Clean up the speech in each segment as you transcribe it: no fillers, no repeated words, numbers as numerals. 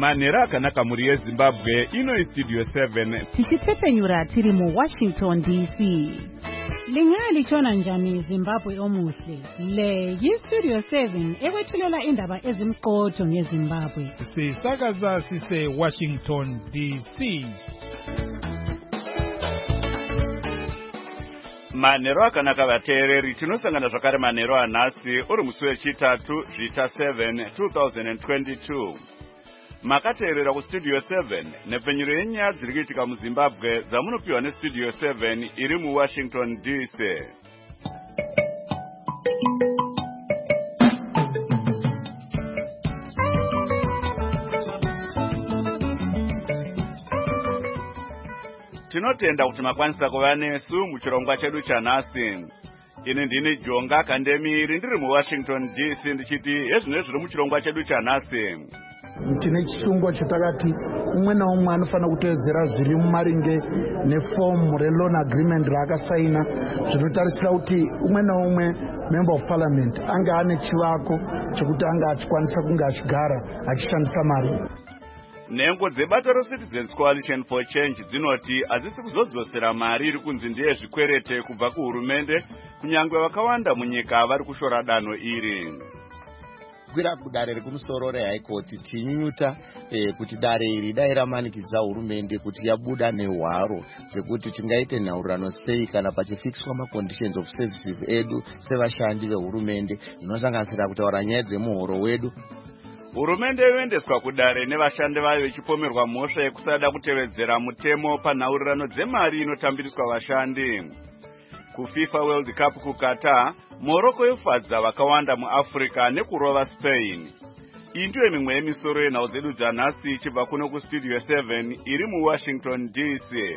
Manera akanaka muri yeZimbabwe ino Studio 7 tichitepenyura tiri mu Washington DC. Lingali chona njani Zimbabwe omuhle. Le yi-Studio 7 ekwethulela indaba ezimqotho ngeZimbabwe. Sisakaza sise Washington DC. Manero akanaka vateereri tinosangana zvakare manero anhasi uri musi wechitatu zvita 7 2022. Makateerera kuStudio 7 nepfenyuro yenyaya dziri kuitika muZimbabwe dzamunopiwa neStudio 7 iri muWashington DC. Tinotenda kuti makwanisa kuva nesu muchirongwa chedu chanhasi. Ini ndini Jonga Kandemiri ndiri muWashington DC ndichiti hezvino zviri muchirongwa chedu chanhasi. Tine chishongwa chatakati umwe naumwe anofanira kuteedzera zviri mumaringe nefomu reloan agreement raakasaina zvinotarisira kuti umwe naumwe member of parliament anga ane chivako chekuti anga achikwanisa kunge achigara achishandisa mari. Nhengo dzebato reCitizens Coalition for Change dzinoti hazisi kuzodzosera mari iri kunzi ndeyezvikwerete kubva kuhurumende kunyangwe vakawanda munyika vari kushora danho iri. Kwira kudare rekumusoro reHigh Court tinyunyuta kuti dare iri dai ramanikidza hurumende kuti yabuda nehwaro dzekuti tingaite nhaurirano sei kana pachifikiswa maconditions of services edu sevashandi vehurumende zvinosanganisira kutaura nyaya dzemuhoro wedu. Hurumende yoendeswa kudare nevashandi vayo ichipomerwa mhosva yekusada kutevedzera mutemo panhaurirano dzemari inotambiriswa vashandi. KuFIFA World Cup kuQatar, Morocco yofadza vakawanda muAfrica nekurova Spain. Iyi ndiyo mimwe yemisoro yenhau dzedu dzanhasi ichibva kuno kuStudio 7 iri muWashington DC.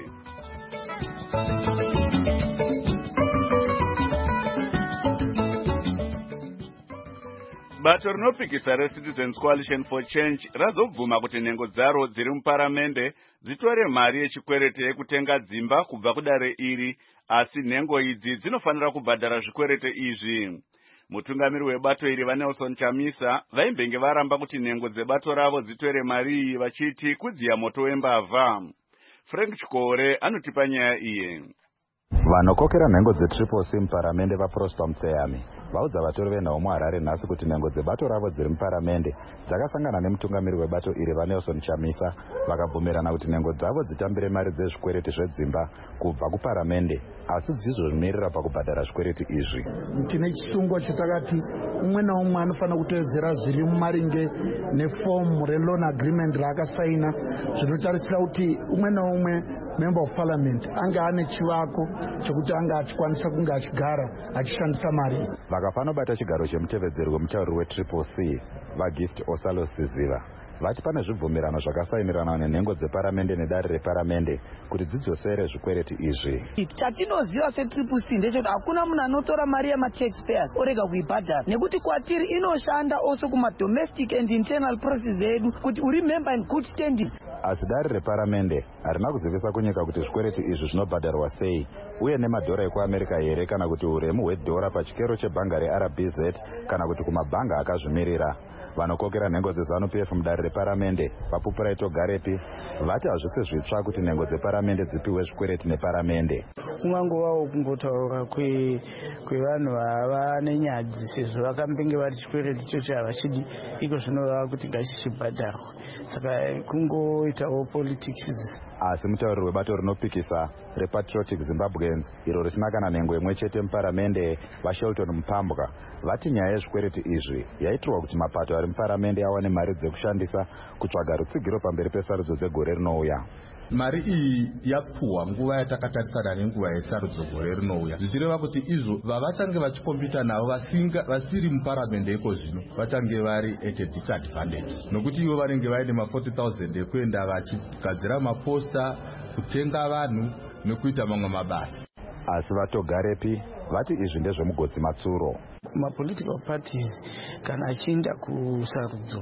Bato rinopikisa reCitizens Coalition for Change razobvuma kuti nhengo dzaro dziri muparamende dzitore mari yechikwerete yekutenga dzimba kubva kudare iri, asi nhengo idzi dzinofanira kubhadhara zvikwerete izvi. Mutungamiri webato iri vaNelson Chamisa vaimbenge varamba kuti nhengo dzebato ravo dzitore mari iyi vachiti kudziya moto wembavha. Frank Chikore anotipa nyaya iyi. Vanokokera nhengo dzeTriple C muparamende vaProsper Mutseyami vaudza vatori venhau muHarare nhasi kuti nhengo dzebato ravo dziri muparamende dzakasangana nemutungamiri webato iri vaNelson Chamisa vakabvumirana kuti nhengo dzavo dzitambire mari dzezvikwereti zvedzimba kubva kuparamende, asi dzizvo zvinoerera pakubhadhara zvikwereti izvi. Tine chishongwa chatakati umwe naumwe anofanira kuteedzera zviri mumaringe nefomu reloan agreement raakasaina zvinotarisira kuti umwe naumwe member of parliament anga ane chivako chekuti anga achikwanisa kunge achigara achishandisa mari. Vakafanobata chigaro chemutevedzeri wemutauriri weTriple C vaGift Osalo Siziva vati pane zvibvumirano zvakasainirana nenhengo dzeparamende nedare reparamende kuti dzidzosere zvikwereti izvi. Chatinoziva seTriple C ndechekuti hakuna munhu anotora mari yemataxpayers orega kuibhadhara, nekuti kwatiri inoshanda also kumadomestic and internal process edu kuti uri member in good standing. Asi dare reparamende harina kuzivisa kunyika kuti zvikwereti izvi zvinobhadharwa sei uye nemadhora ekuAmerica here kana kuti uremu hwedhora pachikero chebhanga reRBZ kana kuti kumabhanga akazvimirira. Vanokokera nhengo dzeZANU-PF mudare reparamende vaPupuraito Garepi vati hazvisi zvitsva kuti nhengo dzeparamende dzipiwe zvikwereti neparamende. Kungangovawo kungotaura kwevanhu vava nenyadzi sezvo vakambenge vari chikwereti ichocho havachidi iko zvinoreva kuti ngachichibhadharwa, saka kungoitawo politics. Asi mutauriri webato rinopikisa rePatriotic Zimbabweans iro risina kana nhengo imwe chete muparamende vaShelton Mupambwa vati nyaya yezvikwereti izvi yaitirwa kuti mapato ari muparamende awane mari dzekushandisa kutsvaga rutsigiro pamberi pesarudzo dzegore rinouya. Mari iyi yapuwa nguva yatakatarisana nenguva yesarudzo gore rinouya, zvichireva kuti izvo vavachange vachikombita navo vasiri muparamende iko zvino vachange vari at a disadvantage, nokuti ivo vanenge vaine ma40,000 ekuenda vachigadzira maposta, kutenga vanhu nekuita mamwe mabasa. Asi vatogarepi vati izvi ndezvemugodzi matsuro. Political parties kana achienda kusarudzo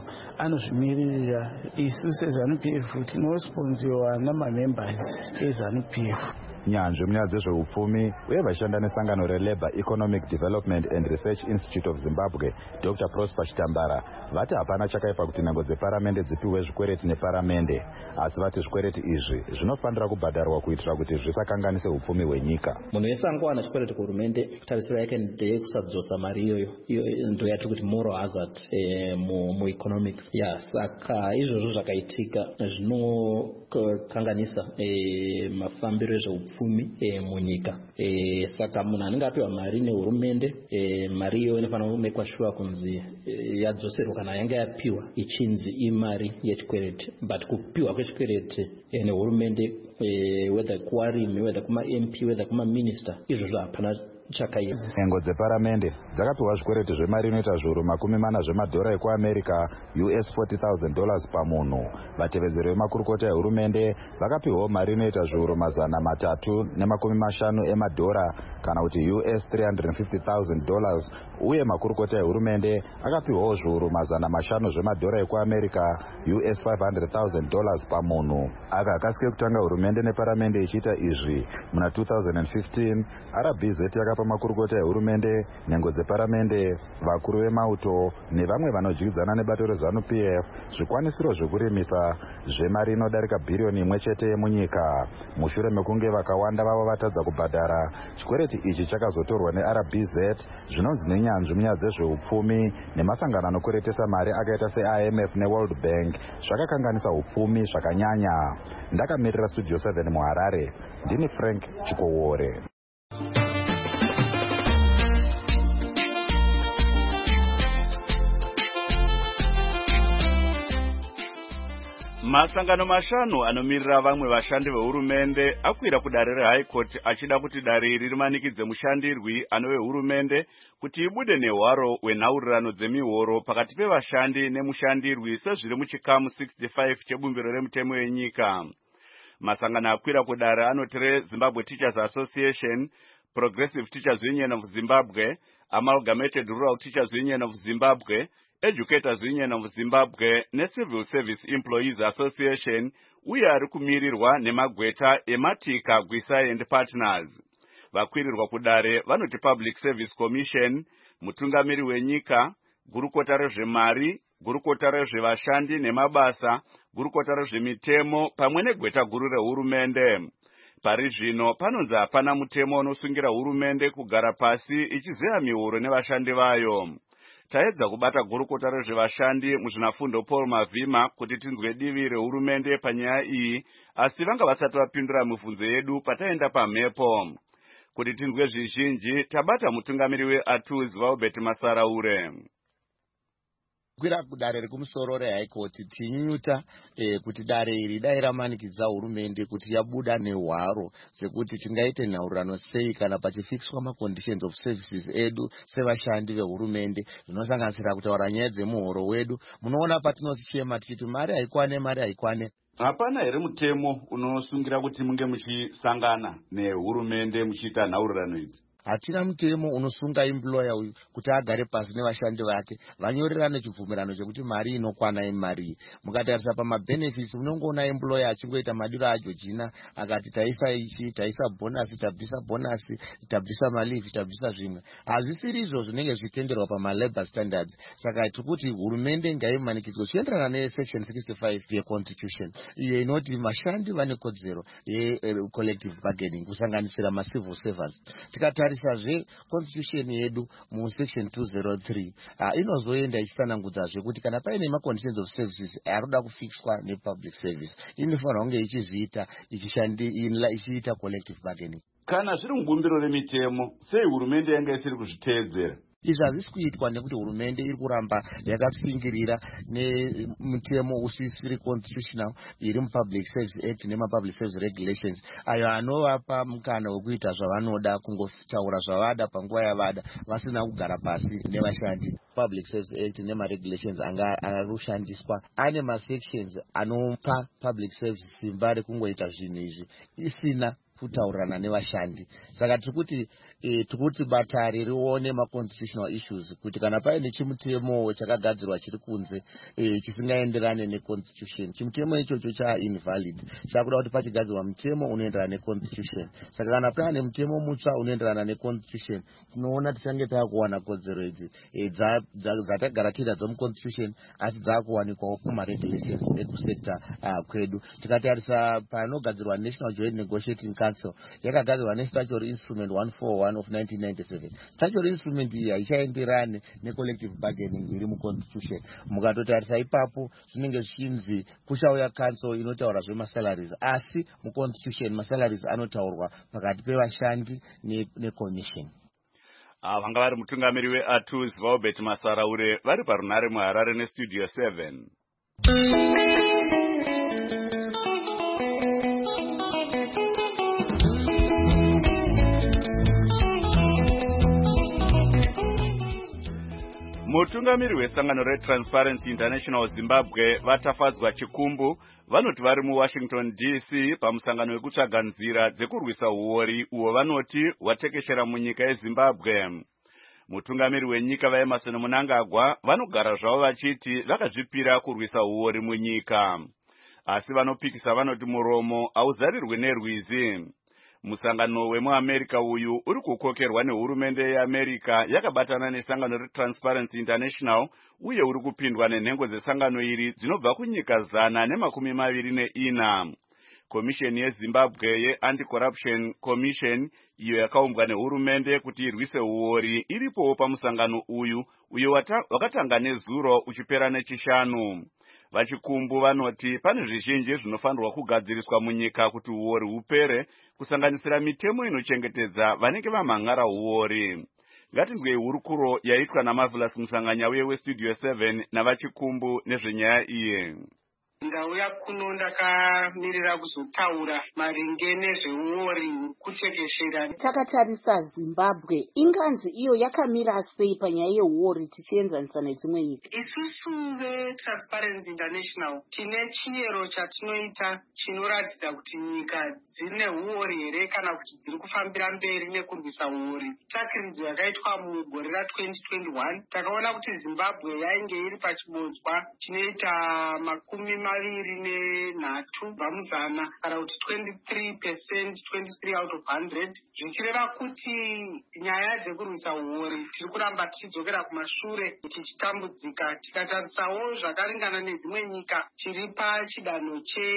anozvimirira. Isu seZANU-PF tinosponziwa namamembers eZANU-PF. nyanzvi munyaya dzezveupfumi uye vashanda nesangano relabour economic development and research institute of zimbabwe Dr. Prosper Chitambara vati hapana chakaipa kuti nhengo dzeparamende dzipiwe zvikwereti neparamende, asi vati zvikwereti izvi zvinofanira kubhadharwa kuitira kuti zvisakanganise upfumi hwenyika. Munhu wese angowana chikwereti kuhurumende tarisiro yake ndeyekusadzosa mari iyoyo ndo yatiri kuti moral hazard mueconomics. Saka izvozvo zvakaitika zvinokanganisa mafambiro ezveupfumi munyika. Saka munhu anenge apiwa mari nehurumende, mari iyoyo inofanira kumekwa sure kunzi yadzoserwa kana yanga yapiwa ichinzi imari yechikwereti. But kupiwa kwechikwereti nehurumende, whether kuwarimi, whether kuma MP, whether kuma minister, izvozvo hapana chakaipa. Nhengo dzeparamende dzakapiwa zvikwereti zvemari inoita zviuru 40 zvemadhora ekuamerica US $40,000 pamunhu. Vatevedzeri vemakurukota ehurumende vakapiwawo mari inoita zviuru 350 emadhora kana kuti US $350,000, uye makurukota ehurumende akapiwawo zviuru 500 zvemadhora ekuamerica US $500,000 pamunhu. Aka akasike kutanga hurumende neparamende ichiita izvi muna 2015 RBZ yakapa makurukota ehurumende, nhengo dzeparamende, vakuru vemauto nevamwe vanodyidzana nebato reZANU-PF zvikwanisiro zvekurimisa zvemari inodarika bhiriyoni 1 chete yemunyika. Mushure mekunge vakawanda vavo vatadza kubhadhara, chikwereti ichi chakazotorwa neRBZ zvinonzi nenyanzvi munyaya dzezveupfumi nemasangano anokweretesa mari akaita seIMF neWorld Bank zvakakanganisa upfumi zvakanyanya. Ndakamirira Studio 7 muHarare, ndini Frank Chikowore. Masangano mashanu anomirira vamwe vashandi vehurumende akwira kudare reHigh Court achida kuti dare iri rimanikidze mushandirwi anove hurumende kuti ibude nehwaro hwenhaurirano dzemihoro pakati pevashandi nemushandirwi sezviri muchikamu 65 chebumbiro remutemo wenyika. Masangano akwira kudare anoti Zimbabwe Teachers Association, Progressive Teachers Union of Zimbabwe, Amalgamated Rural Teachers Union of Zimbabwe, Educators Union of Zimbabwe neCivil Service Employees Association, uye ari kumirirwa nemagweta eMatika, Gwisai and Partners. Vakwirirwa kudare vanoti Public Service Commission, mutungamiri wenyika, gurukota rezvemari, gurukota rezvevashandi nemabasa, gurukota rezvemitemo pamwe negweta guru rehurumende. Pari zvino panonzi hapana mutemo unosungira hurumende kugara pasi ichizeya mihoro nevashandi vayo. Taedza kubata gurukota rezvevashandi muzvinafundo Paul Mavhima kuti tinzwe divi rehurumende panyaya iyi, asi vanga vasati vapindura mibvunzo yedu pataenda pamhepo. Kuti tinzwe zvizhinji tabata mutungamiri weATUS Valbert Masaraure. Kwira kudare rekumusoro reHigh Court tinyuta kuti dare iri dai ramanikidza hurumende kuti yabuda nehwaro sekuti tingaite nhaurirano sei kana pachifikiswa maconditions of services edu sevashandi vehurumende zvinosanganisira kutaura nyaya dzemuhoro wedu. Munoona patinochema tichiti mari haikwane. Hapana here mutemo unosungira kuti munge muchisangana nehurumende muchiita nhaurirano idzi? Hatina mutemo unosunga employer uyu kuti agare pasi nevashandi vake vanyorerane chibvumirano chekuti mari inokwana imari. Mukatarisa pamabenefits unongoona employer achingoita madiro aJorgina akati taisa ichi, taisa bonus, tabvisa bonus, tabvisa maleave, tabvisa zvimwe. Hazvisiri izvo zvinenge zvitenderwa pamalabor standards. Saka tikuti hurumende ngaimanikidzwe zvichienderana nesection 65 yeconstitution iyo inoti vashandi vane kodzero yecollective bargaining kusanganisira macivil servants. Tikatarisa constitution yedu mu section 203 inozoenda ichisanangudzazve kuti kana paine maconditions of services aroda kufixwa nepublic service inofanira kunge ichizviita ichiita collective bargaining. Kana zviri mubumbiro remitemo, sei hurumende yanga isiri kuzviteedzera? Izvi hazvisi kuitwa nekuti hurumende iri kuramba yakatsvingirira nemutemo usisiri constitutional iri muPublic Service Act nemaPublic Service Regulations ayo anovapa mukana wekuita zvavanoda, kungotaura zvavada panguva yavada vasina kugara pasi nevashandi. Public Service Act nemaregulations anga arushandiswa ane masections anopa public service simba rekungoita zvinhu izvi isina kutaurirana nevashandi. Saka tikuti bata rione ma-constitutional issues kuti kana paine chimutemo chakagadzirwa chiri kunze chisingaenderane neconstitution, chimutemo ichocho cha-invalid. Chakuda kuti pachigadzirwa mutemo unoenderana neconstitution. Saka kana paine mutemo mutsva unoenderana neconstitution, tinoona tichange takuwana kodzero idzi dzatagara tinadzo muconstitution asi dzakuwanikwawo kuma-regulations ekusekta kwedu. Tikatarisa panogadzirwa National Joint Negotiating Council, yakagadzirwa neStatutory Instrument 141 of 1997. Statutory Instrument iyi haichaenderane necollective bargaining iri muconstitution. Mukatotarisa ipapo zvinenge zvichinzi kuchauya council inotaura zvemasalaries, asi muconstitution masalaries anotaurwa pakati pevashandi necommission. Vanga vari mutungamiri weATUS Vaubert Masaraure vari parunare muHarare neStudio 7. Mutungamiri wesangano reTransparency International Zimbabwe vatafadzwa chikumbu vanoti vari muWashington DC pamusangano wekutsvaga nzira dzekurwisa uori uwo vanoti watekeshera munyika yeZimbabwe. Mutungamiri wenyika vaEmerson Mnangagwa vanogara zvavo vachiti vakazvipira kurwisa uori munyika, asi vanopikisa vanoti muromo auzarirwe nerwizi. Musangano wemuAmerica uyu uri kukokerwa nehurumende yeAmerica yakabatana nesangano reTransparency International uye uri kupindwa nenhengo dzesangano iri dzinobva kunyika 124. Komisheni yeZimbabwe yeAnti-Corruption Commission iyo yakaumbwa nehurumende kuti irwise uori iripowo pamusangano uyu wakatanga nezuro uchipera nechishanu. Vachikumbu vanoti pane zvizhinji zvinofanirwa kugadziriswa munyika kuti uori hupere, kusanganisira mitemo inochengetedza vanenge vamhan'ara uori. Ngatinzwei hurukuro yaitwa naMarvelous Musanganyauye weStudio 7 navachikumbu nezvenyaya iyi. Ndauya kuno ndakamirira kuzotaura maringe nezveuori kutekeshera. Takatarisa Zimbabwe, inganzi iyo yakamira sei panyaya yeuori tichienzanisa nedzimwe nyika? Isusu veTransparency International tine chiyero chatinoita chinoratidza kuti nyika dzine uori here kana kuti dziri kufambira mberi nekurwisa uori. Tsvakiridzo yakaitwa mugore ra2021 takaona kuti Zimbabwe yainge iri pachibodzwa chinoita 23 vamuzana kana kuti 23%, 23 out of 100, zvichireva kuti nyaya dzekurwisa uori tiri kuramba tichidzokera kumashure tichitambudzika. Tikatarisawo zvakaringana nedzimwe nyika tiri pachidanho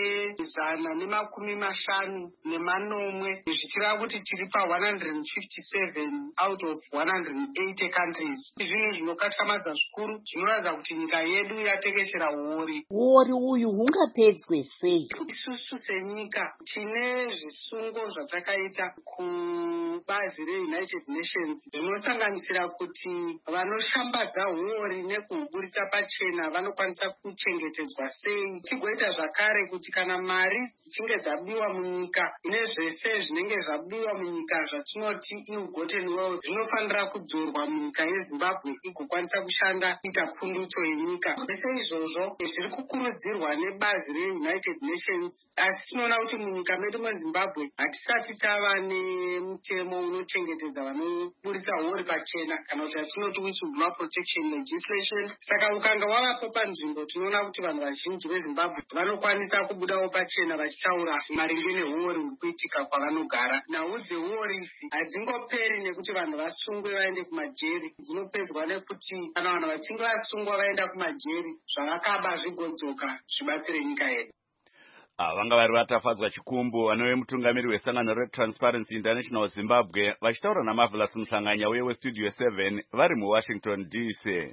che150 zvichireva kuti tiri pa157 out of 180 countries. Zvinhu zvinokatyamadza zvikuru, zvinoratidza kuti nyika yedu yatekeshera uori. Uori uyu hungapedzwe sei? Isusu senyika tine zvisungo zvatakaita kubazi reUnited Nations zvinosanganisira kuti vanoshambadza uori nekuhuburitsa pachena vanokwanisa kuchengetedzwa sei. Tigoita zvakare kuti kana mari dzichinge dzabiwa munyika nezvese zvinenge zvabiwa munyika zvatinoti ill-gotten wealth zvinofanira kudzorwa munyika yeZimbabwe igokwanisa kushanda kuita pundutso yenyika. Zvese izvozvo zviri kukurudzirwa nebazi reUnited Nations, asi tinoona kuti munyika medu meZimbabwe hatisati tava nemutemo unochengetedza vanoburitsa uori pachena kana kuti hatinoti whistleblower protection legislation. Saka ukanga wavapo panzvimbo tinoona kuti vanhu vazhinji veZimbabwe vanokwanisa kubudawo pachena vachitaura maringe neuori huri kuitika kwavanogara. Nhau dzeuori idzi hadzingoperi nekuti vanhu vasungwe vaende kumajeri, dzinopedzwa nekuti kana vanhu vachinge vasungwa vaenda kumajeri zvavakaba zvigodzoka zvibatsire nyika yedu. Vanga vari vatafadzwa chikumbu vanove mutungamiri wesangano reTransparency International Zimbabwe vachitaura naMarvelous Musanganyauye weStudio 7 vari muWashington DC.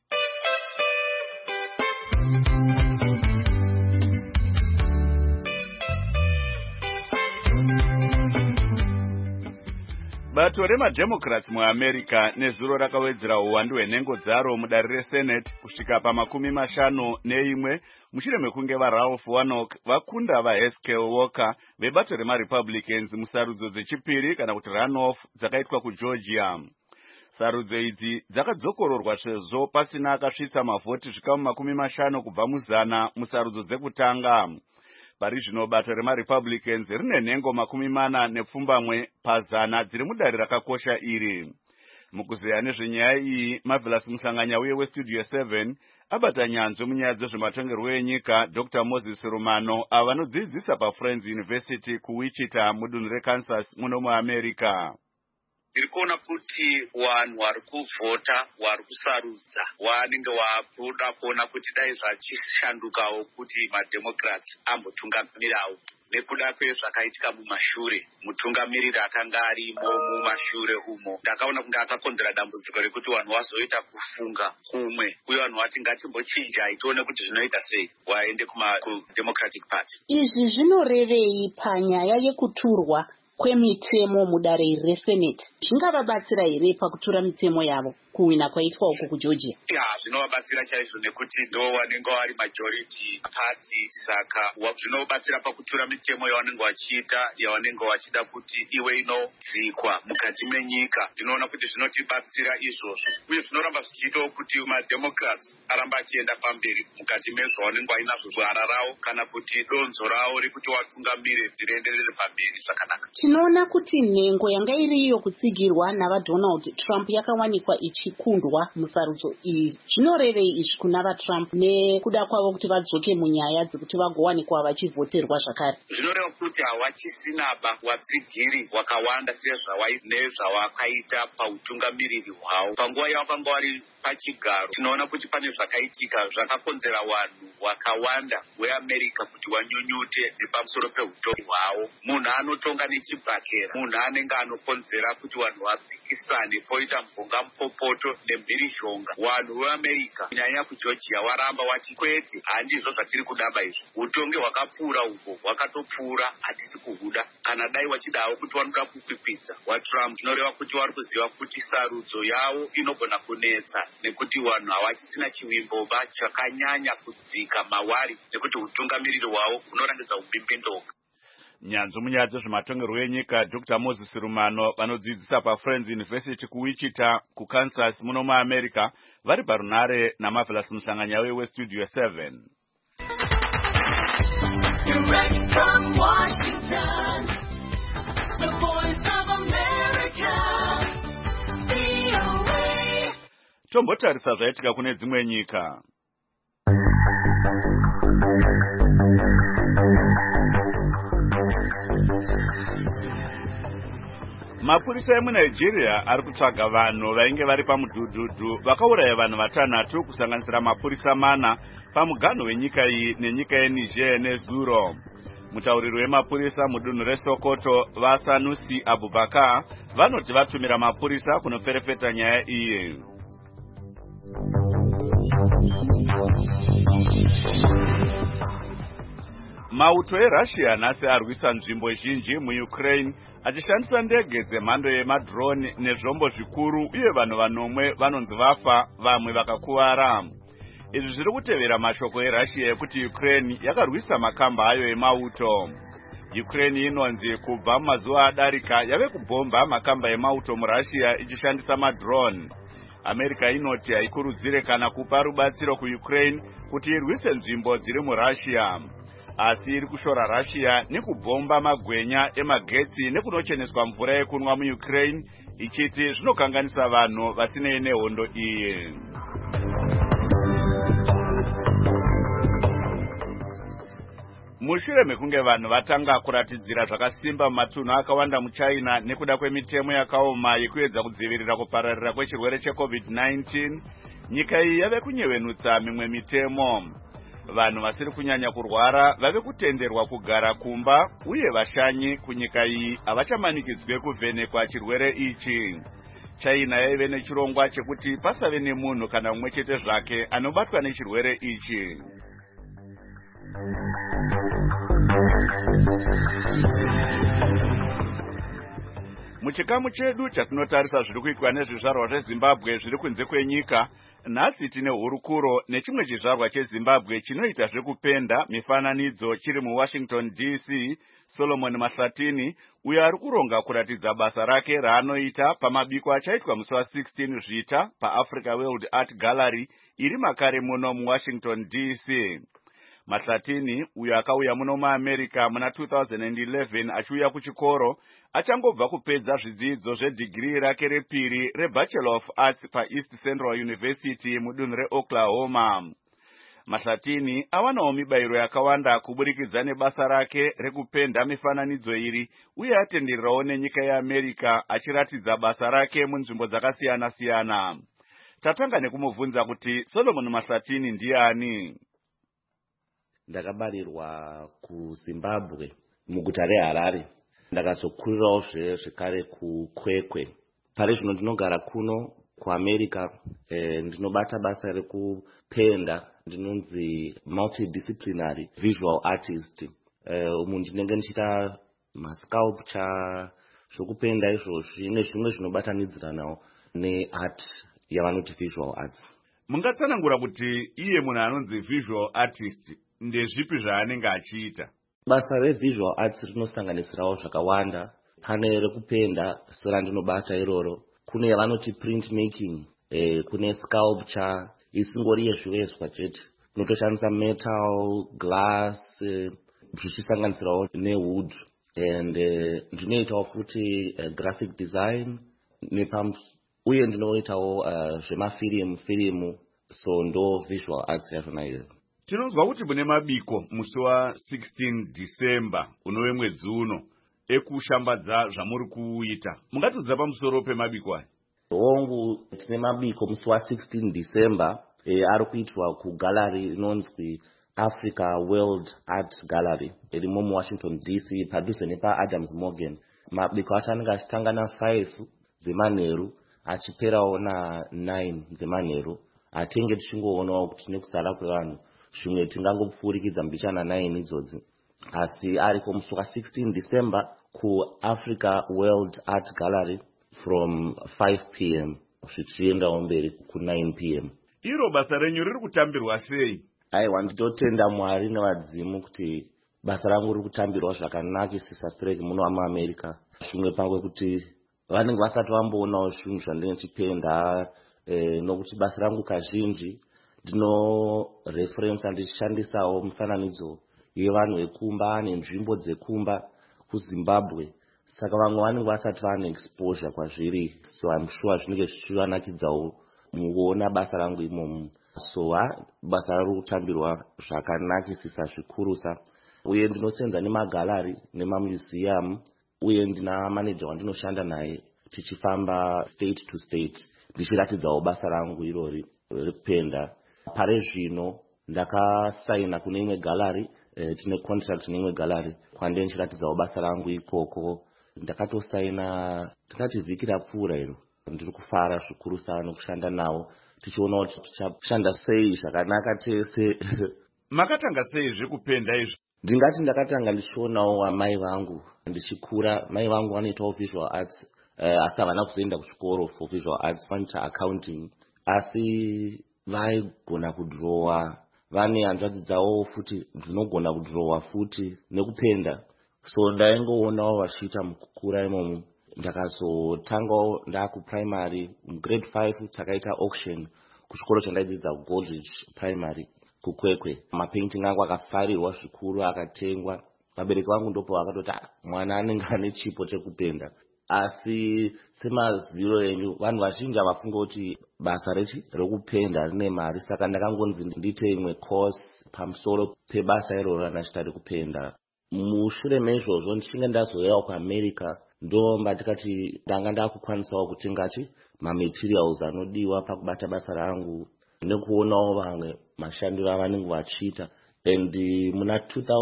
Bato remademocrats muAmerica nezuro rakawedzera uwandu hwenhengo dzaro mudare reSenate kusvika pa51 mushure mekunge vaRalph Warnock vakunda vaHaskell Walker vebato remaRepublicans musarudzo dzechipiri kana kuti runoff dzakaitwa kuGeorgia. Sarudzo idzi dzakadzokororwa sezvo pasina akasvitsa mavhoti zvikamu 50 kubva muzana musarudzo dzekutanga. Pari zvino bato remaRepublicans rine nhengo 40 pazana dziri mudare rakakosha iri. Mukuzeya nezvenyaya iyi, Marvelous Muhlanganya uye weStudio 7 abata nyanzvi munyaya dzezvematongerwo enyika Dr. Moses Rumano avanodzidzisa paFriends University kuWichita mudunhu reKansas muno muAmerica. Ndikuona kuti vanhu vari kuvhota, vari kusarudza, vanenge vakuda kuona kuti dai zvachishandukawo kuti maDemocrats ambotungamirawo nekuda kwezvakaitika mumashure. Mutungamiriri akanga arimo mumashure umo ndakaona kunge akakonzera dambudziko rekuti vanhu vazoita kufunga kumwe, uye vanhu vati ngatimbochinjai tione kuti zvinoita sei waende kuDemocratic Party. Izvi zvinorevei panyaya yekuturwa kwemitemo mudare reSenate? Zvingavabatsira here pakutura mitemo yavo kuwina kwaitwa uko kuGeorgia? Zvinovabatsira chaizvo nekuti ndo vanenge vari majority party, saka zvinovabatsira pakutura mitemo yavanenge vachiita, yavanenge vachida kuti iwe inodzikwa mukati menyika. Ndinoona kuti zvinotibatsira izvozvo, uye zvinoramba zvichiitawo kuti maDemocrats aramba achienda pamberi mukati mezvavanenge vainazvo gwara ravo kana kuti donzo ravo rekuti vatungamire rienderere pamberi zvakanaka. Tinoona kuti nhengo yanga iri iyo kutsigirwa navaDonald Trump yakawanikwa ichikundwa musarudzo iyi. Zvinorevei izvi kuna vaTrump nekuda kwavo kuti vadzoke munyaya dzekuti vagowanikwa vachivhoterwa zvakare? Zvinoreva kuti havachisina watsigiri wakawanda nezvawakaita pautungamiriri hwavo. Panguva yavakanga vari pachigaro, tinoona kuti pane zvakaitika zvakakonzera vanhu wakawanda weAmerica kuti wanyunyute nepamusoro peutongi hwavo. Munhu anotonga nechibhakera, munhu anenge anokonzera kuti vanhu vapikisane, poita mvonga mupopoto nemhirishonga. Vanhu veAmerica kunyanya kuGeorgia waramba wati kwete, handizvo zvatiri kudaba izvi. Utongi hwakapfuura uko, hwakatopfuura, hatisi kuhuda. Kana dai wachidawo kuti vanoda kukwikwidza waTrump, zvinoreva kuti vari kuziva kuti sarudzo yavo inogona kunetsa nekuti vanhu havachisina chivimboba chakanyanya kudzika mawari nekuti utungamiriri hwavo hunorangidza ubimbindoka. Nyanzvi munyaya dzezvematongerwo enyika Dr. Moses Rumano vanodzidzisa paFriends University kuWichita kuKansas muno muAmerica vari parunare naMarvelous Muhlanganya weStudio 7. Direct from Washington, the voice of America, VOA. Tombotarisa zvaitika kune dzimwe nyika. Mapurisa emuNigeria ari kutsvaga vanhu vainge vari pamudhudhudhu vakauraya vanhu 6 kusanganisira mapurisa 4 pamuganho wenyika iyi nenyika yeNiger neZuro. Mutauriri wemapurisa mudunhu reSokoto vaSanusi Abubakar vanoti vatumira mapurisa kunoferefeta nyaya iyi. Mauto eRussia nhasi arwisa nzvimbo zhinji muUkraine achishandisa ndege dzemhando yemadrone nezvombo zvikuru, uye vanhu 9 vanonzi vafa, vamwe vakakuwara. Izvi zviri kutevera mashoko eRussia ekuti Ukraine yakarwisa makamba ayo emauto. Ukraine inonzi kubva mumazuva adarika yave kubhomba makamba emauto muRussia ichishandisa madrone. America inoti haikurudzire kana kupa rubatsiro kuUkraine kuti irwise nzvimbo dziri muRussia, asi iri kushora Russia nekubhomba magwenya emagetsi nekunocheneswa mvura yekunwa muUkraine, ichiti zvinokanganisa vanhu vasinei nehondo iyi. Mushure mekunge vanhu vatanga kuratidzira zvakasimba mumatunhu akawanda muChina nekuda kwemitemo yakaoma yekuedza kudzivirira kupararira kwechirwere cheCovid-19, nyika iyi yave kunyevenutsa mimwe mitemo. Vanhu vasiri kunyanya kurwara vave kutenderwa kugara kumba, uye vashanyi kunyika iyi havachamanikidzwe kuvhenekwa chirwere ichi. China yaive nechirongwa chekuti pasave nemunhu kana mumwe chete zvake anobatwa nechirwere ichi. Muchikamu chedu chatinotarisa zviri kuitwa nezvizvarwa zveZimbabwe zviri kunze kwenyika, nhasi tine hurukuro nechimwe chizvarwa cheZimbabwe chinoita zvekupenda mifananidzo chiri muWashington DC, Solomon Mahlatini, uyo ari kuronga kuratidza basa rake raanoita pamabiko achaitwa musi wa16 Zvita paAfrica World Art Gallery iri makare muno muWashington DC. Mahlatini, uyo akauya muno muAmerica muna 2011 achiuya kuchikoro, achangobva kupedza zvidzidzo zvedigiri rake repiri reBachelor of Arts paEast Central University mudunhu reOklahoma. Mahlatini awanawo mibairo yakawanda kuburikidza nebasa rake rekupenda mifananidzo iri, uye atendererawo nenyika yeAmerica achiratidza basa rake munzvimbo dzakasiyana-siyana. Tatanga nekumubvunza kuti Solomon Mahlatini ndiani? Ndakabarirwa kuZimbabwe muguta reHarare. Ndakazokurirawo zvekare kuKwekwe. Pari zvino ndinogara kuno kuAmerica, ndinobata basa rekupenda, ndinonzi multidisciplinary visual artist. Umu ndinenge ndichita masculpture, zvokupenda izvozvi nezvimwe zvinobatanidziranawo neart yavanoti visual arts. Mungatsanangura kuti iye munhu anonzi visual artist ndezvipi zvaanenge achiita? Basa revisual arts rinosanganisirawo zvakawanda. Pane rekupenda serandinobata iroro, kune yavanoti print making, kune sculpture isingori yezvivezwa chete, kunotoshandisa metal, glass, zvichisanganisirawo newood, and ndinoitawo futi graphic design uye ndinoitawo zvemafirimu, so ndo visual arts yazvona iyo. Tinonzwa kuti mune mabiko musi wa16 December unove mwedzi uno ekushambadza zvamuri kuita. Mungatudza pamusoro pemabiko aya? Hongu, tine mabiko musi wa16 December ari kuitwa kugallery inonzwi Africa World Art Gallery iri muWashington DC padhuze nepaAdams Morgan. Mabiko acho anenge achitanga na5 dzemanheru achiperawo na9 dzemanheru. Atenge tichingoonawo kuti nekusara kwevanhu zvimwe tingangopfurikidza mbichana 9 idzodzi. Asi ariko musi wa16 December kuAfrica World Art Gallery from 5 p.m. zvichiendawo mberi ku9 p.m. Iro basa renyu riri kutambirwa sei? Aiwa, nditotenda Mwari nevadzimu kuti basa rangu riri kutambirwa zvakanakisisa straight muno muAmerica. Zvimwe pamwe kuti vanenge vasati vamboonawo zvinhu zvandinechipenda, nokuti basa rangu kazhinji ndinoreferensa ndichishandisawo mifananidzo yevanhu vekumba nenzvimbo dzekumba kuZimbabwe. Saka vamwe vanenge vasati vane exposure kwazviri, so I'm sure zvinenge zvichivanakidzawo mukuona basa rangu imomu. So basa riri kutambirwa zvakanakisisa zvikurusa, uye ndinosenza nemagallery nemamuseum, uye ndina manager wandinoshanda naye tichifamba state to state ndichiratidzawo basa rangu irori rekupenda. Pare zvino ndakasaina kune imwe gallery, tine contract neimwe gallery kwande ndichiratidzawo basa rangu ikoko. Ndakatosaina tingati vhiki rapfuura iro. Ndiri kufara zvikurusa nokushanda nawo, tichiona kuti tichashanda sei zvakanaka tese. Makatanga sei zvekupenda izvi? Ndingati ndakatanga ndichionawo amai vangu ndichikura. Mai vangu vanoitawo visual arts, asi havana kuzoenda kuchikoro for visual arts, vanoita accounting, asi vaigona kudhirowa. Vane hanzvadzi dzavo futi dzinogona kudhirowa futi nekupenda. So ndaingoonawo vachiita mukukura imomo. Ndakazotangawo ndakuprimary grade 5 takaita auction kuchikoro chandaidzidza Goldridge Primary kuKwekwe. Mapainting angu akafarirwa zvikuru, akatengwa. Vabereki vangu ndopo vakatoti mwana anenge ane chipo chekupenda. Asi semaziro enyu vanhu vazhinji havafunga kuti basa rekupenda rine mari, saka ndakangonzi ndiite imwe course pamusoro pebasa iroro randachita rekupenda. Mushure meizvozvo ndichinge ndazoyawo kuAmerica ndomba tikati ndanga ndakukwanisawo kutenga mamaterials anodiwa pakubata basa rangu nekuonawo vamwe mashandiro avanenge vachiita. And muna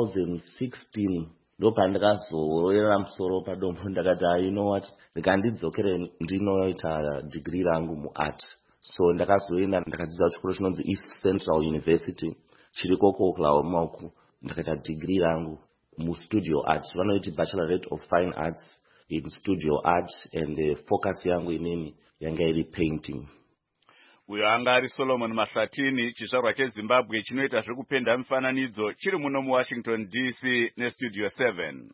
2016 ndopandakazoyera musoro padombo ndakati you know what, ndikandidzokere ndinoita degree rangu muart. So ndakazoenda ndakadzidza kuchikoro chinonzi East Central University chiri koko Oklahoma uku. Ndakaita degree rangu mustudio art, vanoiti Bachelorate of Fine Arts in Studio Art, and focus yangu inini yanga iri painting. Uyo anga ari Solomon Mahlatini, chizvarwa cheZimbabwe chinoita zvekupenda mifananidzo chiri muno muWashington DC neStudio 7.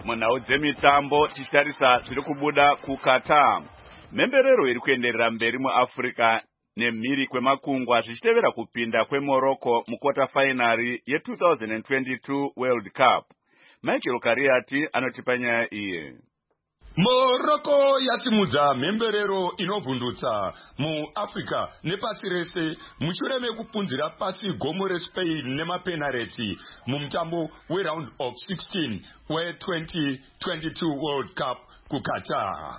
Munhau dzemitambo tichitarisa zviri kubuda kuKatar. Mhemberero iri kuenderera mberi muAfrica nemhiri kwemakungwa zvichitevera kupinda kweMorocco mukota finari ye2022 World Cup. Michael Kariati anotipa nyaya iyi. Morocco yasimudza mhemberero inovhundutsa muAfrica nepasi rese mushure mekupunzira pasi gomo reSpain nemapenareti mumutambo weround of 16 we2022 World Cup kuKatar.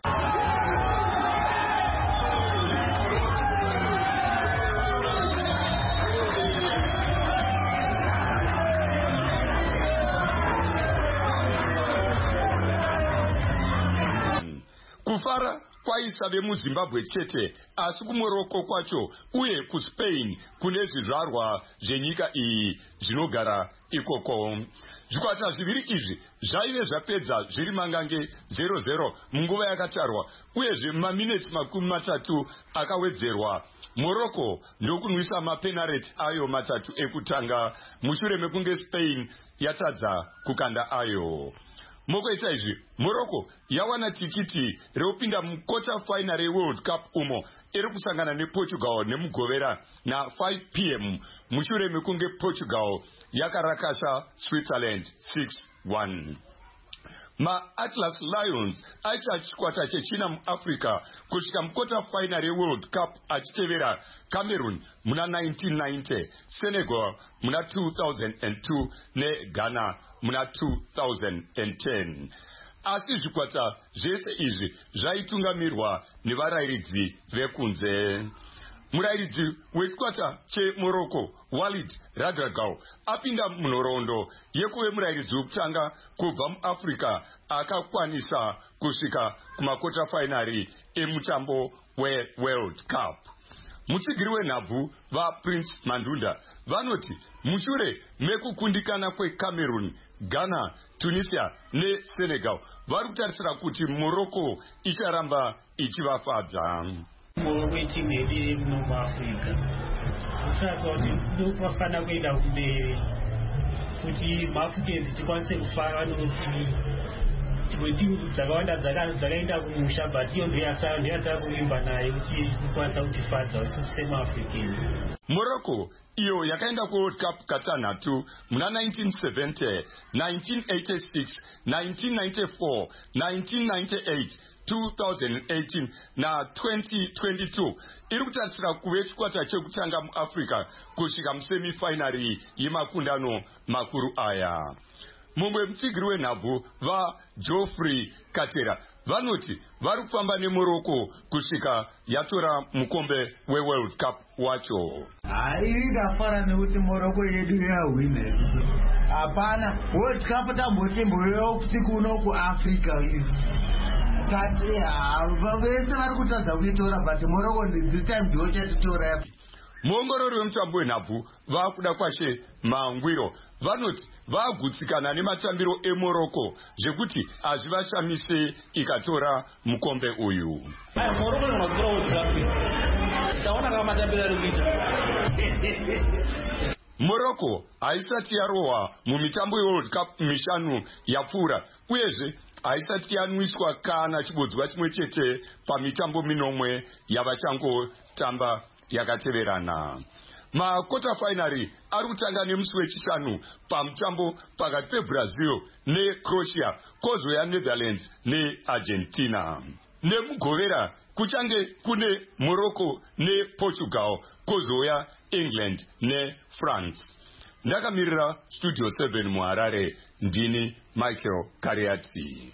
Kufara kwaisa vemuZimbabwe chete, asi kuMorocco kwacho uye kuSpain kune zvizvarwa zvenyika iyi zvinogara ikoko. Zvikwata zviviri izvi zvaive zvapedza zviri mangange 0-0 munguva yakatarwa, uyezve maminitsi 30 akawedzerwa. Morocco ndokunwisa mapenareti ayo 3 ekutanga mushure mekunge Spain yatadza kukanda ayo. Mukuita izvi, Morocco yawana tikiti reupinda mukota final yeWorld Cup umo iri kusangana nePortugal nemugovera na 5 p.m. mushure mekunge Portugal yakarakasa Switzerland 6-1. Ma-Atlas Lions aita chikwata chechina muAfrica kusvika mukota final yeWorld Cup achitevera Cameroon muna 1990, Senegal muna 2002 neGhana muna 2010. Asi zvikwata zvese izvi zvaitungamirwa nevarayiridzi vekunze. Murayiridzi wechikwata cheMorocco Walid Regragui apinda munhoroondo yekuve murayiridzi wekutanga kubva muAfrica akakwanisa kusvika kumakota finari emutambo weWorld Cup. Mutsigiri wenhabvu vaPrince Mandunda vanoti mushure mekukundikana kweCameroon, Ghana, Tunisia neSenegal vari kutarisira kuti Morocco icharamba ichivafadza. Morocco itimu yedu iri muno muAfrica kutarisa kuti ndokwafana kuenda kumberi kuti maAfricans tikwanise kufara nokuti timwe timu dzakawanda dzakaenda kumusha but iyo ndoyatava kuvimba nayo kuti ikwanisa kutifadza isusu semaAfricans. Morocco iyo yakaenda kuWorld Cup katanhatu muna 1970, 1986, 1994, 1998, 2018 na 2022 iri kutarisira kuve chikwata chekutanga muAfrica kusvika musemifinari yemakundano makuru aya. Mumwe mutsigiri wenhabvu vaGeoffrey Katera vanoti vari kufamba neMorocco kusvika yatora mukombe weWorld Cup wacho. Haingafara nekuti Morocco yedu yahwina. Hapana, World Cup tambotemboyo usiku uno kuAfrica izvi. Tati vese vari kutadza kuitora but Morocco this time ndiyo chatitora. Muongorori wemutambo wenhabvu vakuda kwashe Mangwiro vanoti vagutsikana nematambiro eMorocco zvekuti hazvivashamise ikatora mukombe uyu. Morocco inotora World Cup. Taona kama matambiro ari kuita. Morocco haisati yarohwa mumitambo yeWorld Cup mishanu yapfuura, uyezve haisati yanwiswa kana chibodzwa chimwe chete pamitambo minomwe yavachangotamba yakateverana. Makota finari ari kutanga nemusi wechishanu pamutambo pakati peBrazil neCroatia, kozouya Netherlands neArgentina. Nemugovera kuchange kune Morocco nePortugal, kozouya England neFrance. Ndakamirira Studio 7 muHarare, ndini Michael Kariati.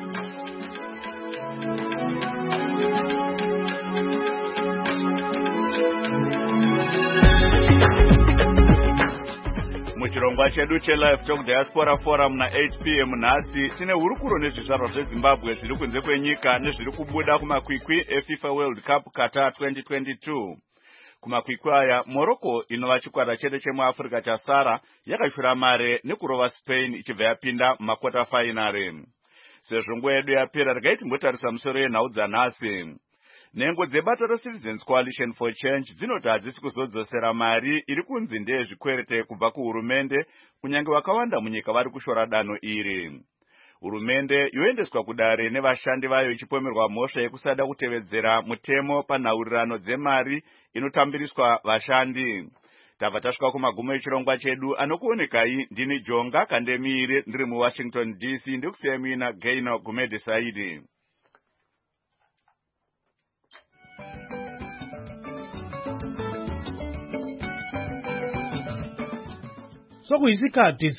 Muchirongwa chedu cheLive Talk Diaspora Forum na 8 p.m. nhasi tine hurukuro nezvizvarwa zveZimbabwe zviri kunze kwenyika nezviri kubuda kumakwikwi eFIFA World Cup Qatar 2022. Kumakwikwi aya, Morocco inova chikwata chete chemuAfrica chasara yakashura mare nekurova Spain ichibva yapinda mumakota finari. Sezvo nguva yedu yapera, regai timbotarisa musoro yenhau dzanhasi. Nhengo dzebato reCitizens Coalition for Change dzinoti hadzisi kuzodzosera mari iri kunzi ndeyezvikwerete kubva kuhurumende, kunyange vakawanda munyika vari kushora danho iri. hurumende yoendeswa kudare nevashandi vayo ichipomerwa mhosva yekusada kutevedzera mutemo panhaurirano dzemari inotambiriswa vashandi. Tabva tasvika kumagumo echirongwa chedu. Anokuonekai ndini Jonga Kandemire ndiri muWashington DC. Ndikusiyai na Gaino Gumede Saidi. Sokuyisikhathi